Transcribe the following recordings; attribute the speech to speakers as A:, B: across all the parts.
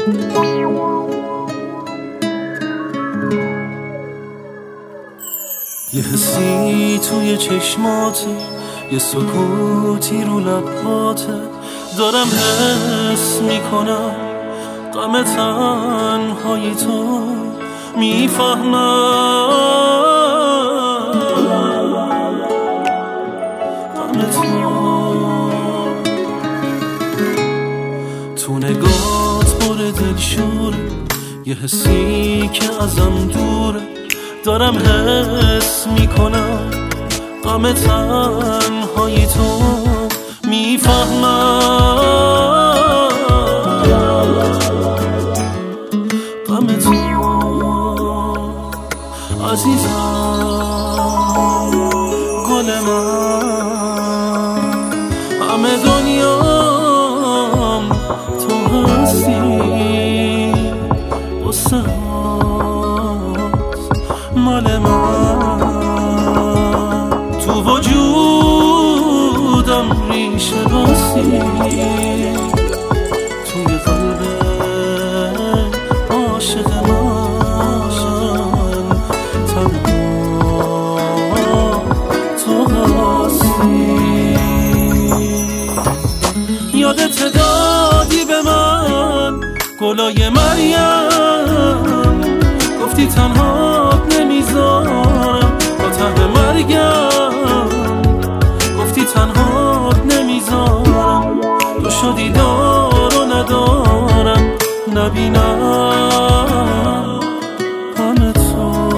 A: یه حسی توی چشماته، یه سکوتی رو لباته، دارم حس میکنم غم تنهایی تو، میفهمم غم تو نگات پر دلشوره، یه حسی که ازم دوره، دارم حس میکنم غم تنهایی تو، میفهمم غم تو عزیزم، گل من، همه دنیام تو هستی، قصه مال من، تو وجودم ریشه بستی، توی قلب عاشق من، تنها تو هستی. یادت دادی به من گلای مریم، گفتی تنها نمیذارم تا ته مرگم، گفتی تنها نمیذارم، تو شدی دار و ندارم، نبینم همه تو.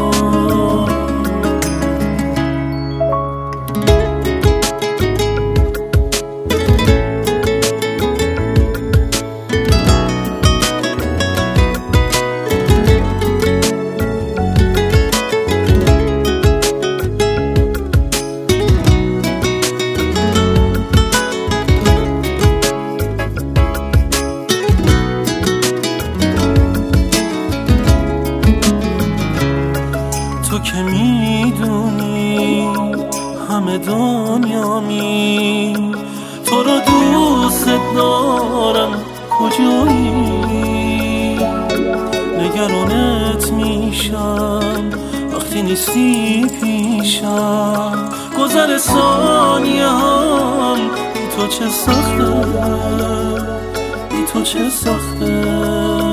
A: تو که میدونی همه دنیامی، تو رو دوست دارم، کجایی؟ نگرانت میشم وقتی نیستی پیشم، گذر ثانیه هم بی تو چه سخته، بی تو چه سخته.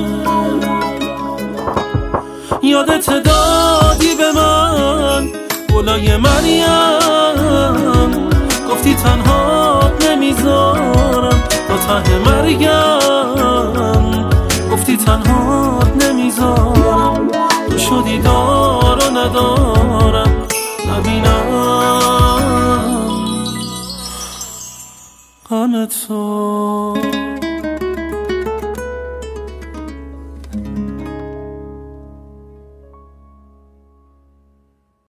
A: یادت دادی به من گلای مریم، گفتی تنها نمیذارم تا ته مرگم، گفتی تنها نمیذارم، تو شدی دار و ندارم، نبینم غم تو.